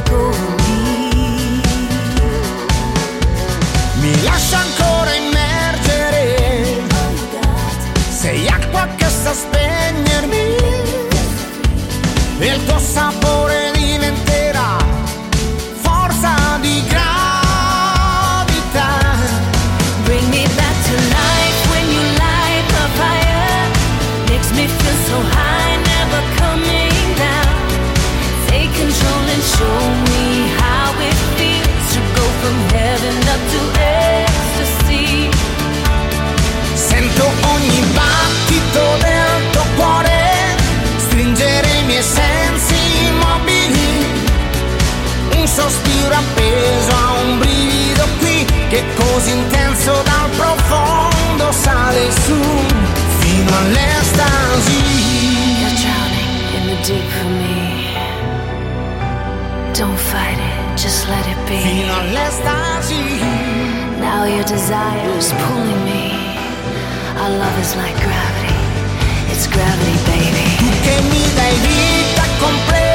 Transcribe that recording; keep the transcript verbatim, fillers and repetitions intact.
take over me. Mi lascia ancora immergere, sei acqua che sa spegnermi, e il tuo sapore diventerà forza di gravità. Bring me back to life when you light the fire. Makes me feel so high, never coming down. Take control and show me how it feels to go from heaven up to ecstasy. Sento ogni battito del tuo cuore stringere i miei sensi immobili, un sospiro appeso a un brivido qui che così intenso dal profondo sale su fino all'estasi. You're drowning in the deep for me. Don't fight it, just let it be. Fino all'estasi. Now your desire is pulling me. Our love is like gravity. It's gravity, baby. Tu che mi dai vita completa,